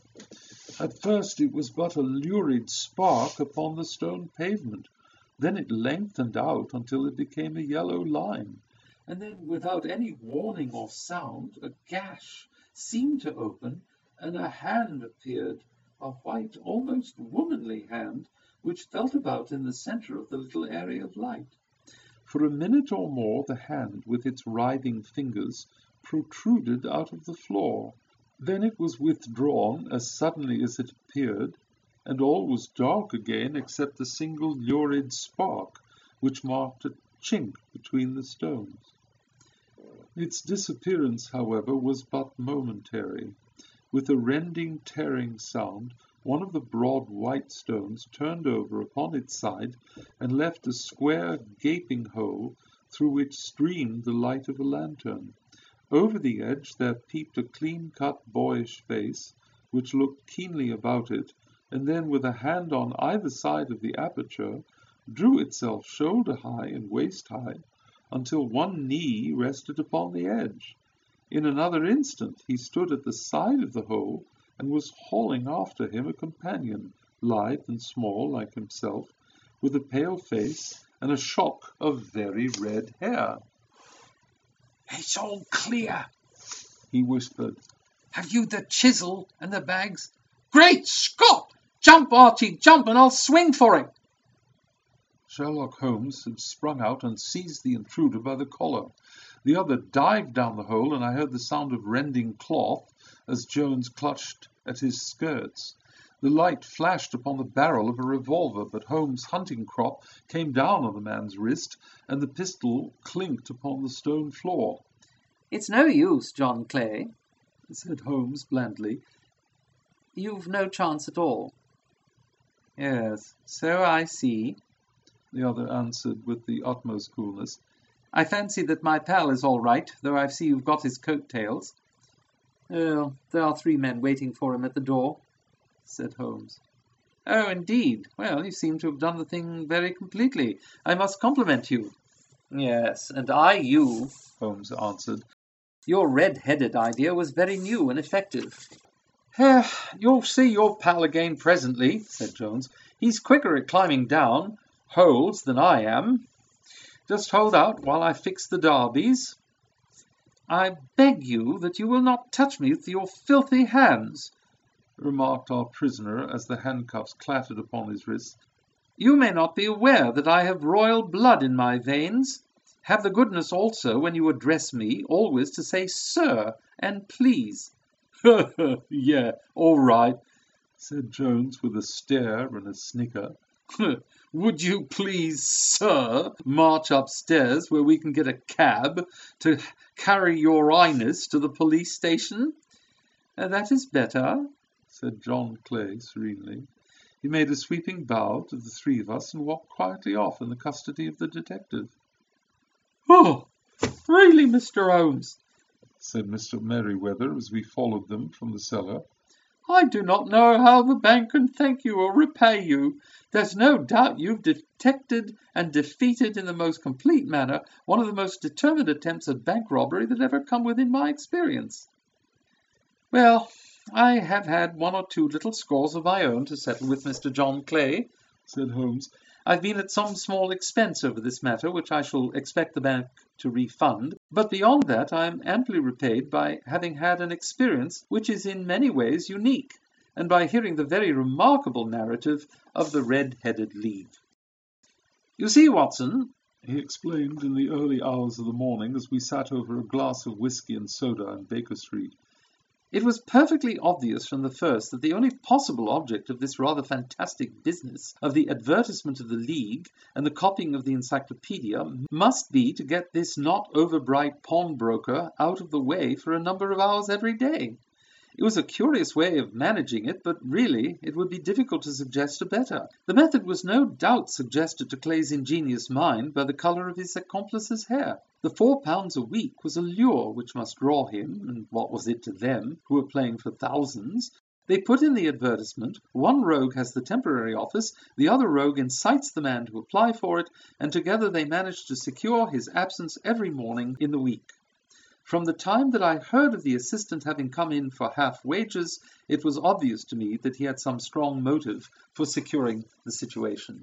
At first it was but a lurid spark upon the stone pavement. Then it lengthened out until it became a yellow line, and then, without any warning or sound, a gash seemed to open, and a hand appeared, a white, almost womanly hand, which felt about in the centre of the little area of light. For a minute or more the hand, with its writhing fingers, protruded out of the floor. Then it was withdrawn as suddenly as it appeared, and all was dark again except the single lurid spark which marked a chink between the stones. Its disappearance, however, was but momentary. With a rending, tearing sound, one of the broad white stones turned over upon its side and left a square, gaping hole through which streamed the light of a lantern. Over the edge there peeped a clean-cut, boyish face, which looked keenly about it, and then, with a hand on either side of the aperture, drew itself shoulder-high and waist-high until one knee rested upon the edge. In another instant he stood at the side of the hole and was hauling after him a companion, lithe and small like himself, with a pale face and a shock of very red hair. "It's all clear," he whispered. "Have you the chisel and the bags?" "Great Scott! Jump, Archie, jump, and I'll swing for it." Sherlock Holmes had sprung out and seized the intruder by the collar. The other dived down the hole, and I heard the sound of rending cloth as Jones clutched at his skirts. The light flashed upon the barrel of a revolver, but Holmes' hunting crop came down on the man's wrist, and the pistol clinked upon the stone floor. "It's no use, John Clay," said Holmes blandly. "You've no chance at all." "Yes, so I see," the other answered with the utmost coolness. "I fancy that my pal is all right, though I see you've got his coat-tails." "Oh, there are three men waiting for him at the door," said Holmes. "Oh, indeed. Well, you seem to have done the thing very completely. I must compliment you." "Yes, and I you," Holmes answered. "Your red-headed idea was very new and effective." "You'll see your pal again presently," said Jones. "He's quicker at climbing down holes than I am. Just hold out while I fix the derbies." "I beg you that you will not touch me with your filthy hands," remarked our prisoner as the handcuffs clattered upon his wrists. "You may not be aware that I have royal blood in my veins. Have the goodness also, when you address me, always to say 'sir' and 'please.'" "Yeah, all right," said Jones with a stare and a snicker. "Would you please, sir, march upstairs where we can get a cab to carry your highness to the police station?" Uh, "that is better," said John Clay serenely. He made a sweeping bow to the three of us and walked quietly off in the custody of the detective. "Oh, really, Mister Holmes," said Mister Merryweather as we followed them from the cellar, "I do not know how the bank can thank you or repay you. There's no doubt you've detected and defeated in the most complete manner one of the most determined attempts at bank robbery that ever come within my experience." "Well, I have had one or two little scores of my own to settle with Mister John Clay," said Holmes. "I've been at some small expense over this matter, which I shall expect the bank to refund, but beyond that I am amply repaid by having had an experience which is in many ways unique, and by hearing the very remarkable narrative of the Red-Headed League. You see, Watson," he explained in the early hours of the morning as we sat over a glass of whisky and soda in Baker Street, "it was perfectly obvious from the first that the only possible object of this rather fantastic business of the advertisement of the League and the copying of the encyclopedia must be to get this not over-bright pawnbroker out of the way for a number of hours every day. It was a curious way of managing it, but really it would be difficult to suggest a better. The method was no doubt suggested to Clay's ingenious mind by the colour of his accomplice's hair. The four pounds a week was a lure which must draw him, and what was it to them, who were playing for thousands? They put in the advertisement, one rogue has the temporary office, the other rogue incites the man to apply for it, and together they managed to secure his absence every morning in the week. From the time that I heard of the assistant having come in for half wages, it was obvious to me that he had some strong motive for securing the situation."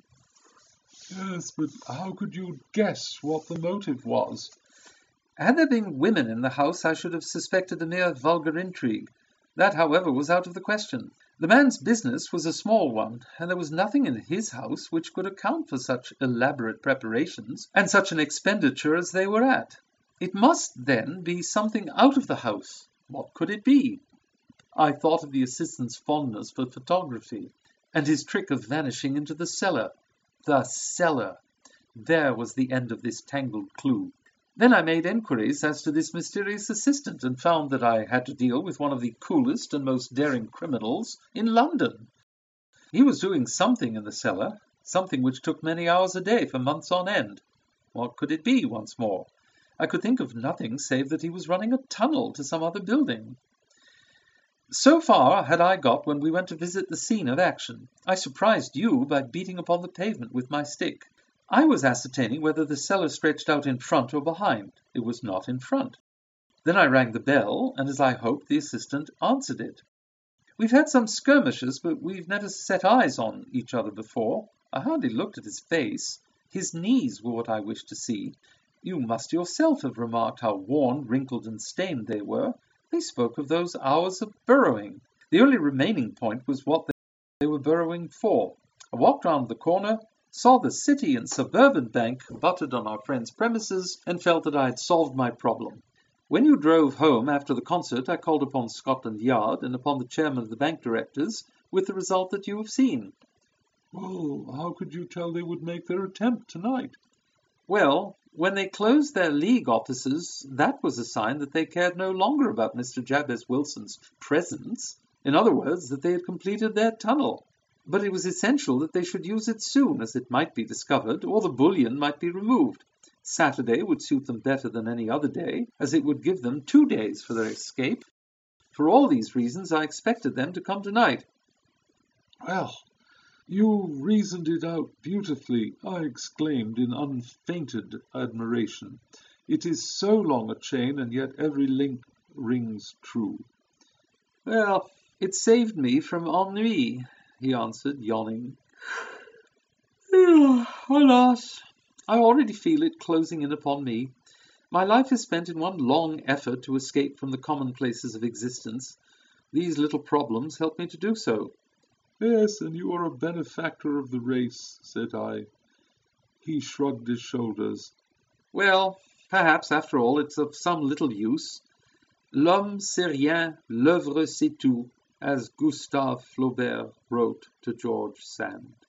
"Yes, but how could you guess what the motive was?" "Had there been women in the house, I should have suspected a mere vulgar intrigue. That, however, was out of the question. The man's business was a small one, and there was nothing in his house which could account for such elaborate preparations and such an expenditure as they were at. It must, then, be something out of the house. What could it be? I thought of the assistant's fondness for photography, and his trick of vanishing into the cellar. The cellar! There was the end of this tangled clue. Then I made enquiries as to this mysterious assistant, and found that I had to deal with one of the coolest and most daring criminals in London. He was doing something in the cellar, something which took many hours a day for months on end. What could it be, once more? I could think of nothing save that he was running a tunnel to some other building. So far had I got when we went to visit the scene of action. I surprised you by beating upon the pavement with my stick. I was ascertaining whether the cellar stretched out in front or behind. It was not in front. Then I rang the bell, and as I hoped, the assistant answered it. We've had some skirmishes, but we've never set eyes on each other before. I hardly looked at his face. His knees were what I wished to see. You must yourself have remarked how worn, wrinkled, and stained they were. They spoke of those hours of burrowing. The only remaining point was what they were burrowing for. I walked round the corner, saw the City and Suburban Bank butted on our friend's premises, and felt that I had solved my problem. When you drove home after the concert, I called upon Scotland Yard and upon the chairman of the bank directors, with the result that you have seen. Oh, how could you tell they would make their attempt tonight? Well, when they closed their League offices, that was a sign that they cared no longer about Mister Jabez Wilson's presence. In other words, that they had completed their tunnel. But it was essential that they should use it soon, as it might be discovered, or the bullion might be removed. Saturday would suit them better than any other day, as it would give them two days for their escape. For all these reasons, I expected them to come tonight. Well, you reasoned it out beautifully, I exclaimed in unfeigned admiration. It is so long a chain, and yet every link rings true. Well, it saved me from ennui, he answered, yawning. Alas, I already feel it closing in upon me. My life is spent in one long effort to escape from the commonplaces of existence. These little problems help me to do so. Yes, and you are a benefactor of the race, said I. He shrugged his shoulders. Well, perhaps, after all, it's of some little use. L'homme c'est rien, l'œuvre c'est tout, as Gustave Flaubert wrote to George Sand.